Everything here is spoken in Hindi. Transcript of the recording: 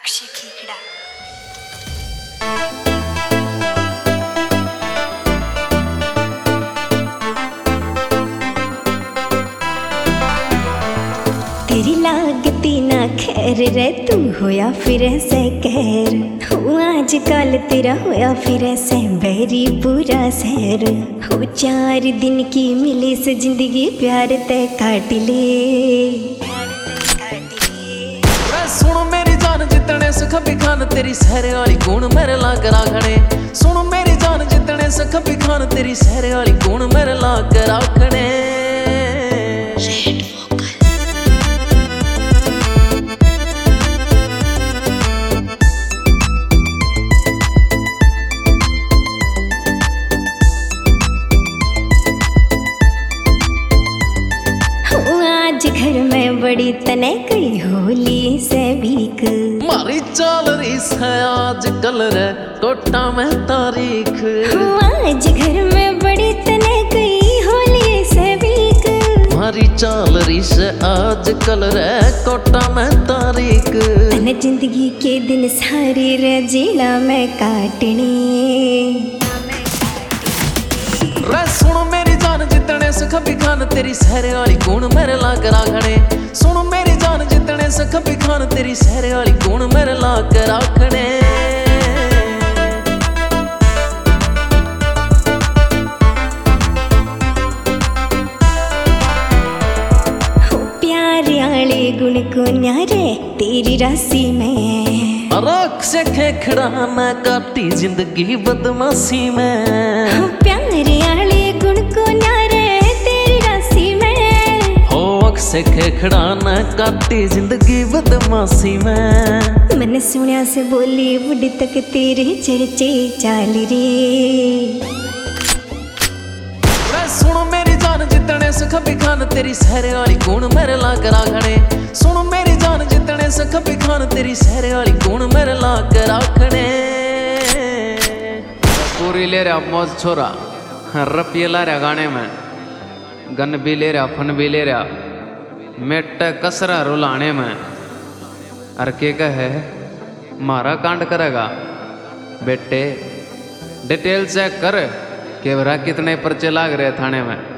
अक्षय खेकड़ा। तेरी लागती ना खैर रे, तू होया फिर ऐसे कहर हो, आजकल तेरा होया फिर ऐसे बैरी पूरा शहर हो। 4 दिन की मिली से जिंदगी प्यार ते काट ले। सुन मेरी जान जितने सुख बिखान तेरी सहरे वाली गुण मेरे लाग राखने। सुन मेरी जान जितने सुख बिखान तेरी सहरे वाली गुण मेरे लाग राखने। आज घर में बड़ी तने कई होली से भीक, मारी चाल रीस है आज कल रे कोटा में तारीख। आज घर में बड़ी तने कई होली से भीक, मारी चाल रीस आज कल रे कोटा में तारीख। तने जिंदगी के दिन सारे रे जिला में काटने। रे सुन मेरी जान जितने सुख बिखान तेरी सहरे वाली गुण मेरे लाग राखने। सुन मेरी जान जितने सुख बिखान तेरी सहरे वाली गुण मेरे लाग राखने। प्यारे आले गुण को न्यारे तेरी राशि में, रख से खेखड़ा न काटी जिंदगी बदमाशी में। प्यारे आले गुण को न्यारे तेरी राशि में, हो अख से खेखड़ा न काटी जिंदगी बदमाशी में। मन सुनिया से बॉलीवुड तक तेरे चर्चे चाल रे। सुन मेरी जान जितने सुख बिखान तेरी सहरे वाली गुण मेरे लाग राखने। सुन मेरी जान जितने सुख बिखान तेरी सहरे वाली गुण मेरे लाग राखने। पूरी ले रहा मौज छोरा, रपिए ला रहा गाने में, गन भी ले रहा फन भी ले रहा, मेट कसरा रुलाने में। अर के कहे मारा कांड करेगा बेटे, डिटेल चेक कर के भरा कितने पर्चे लाग रहे थाने में।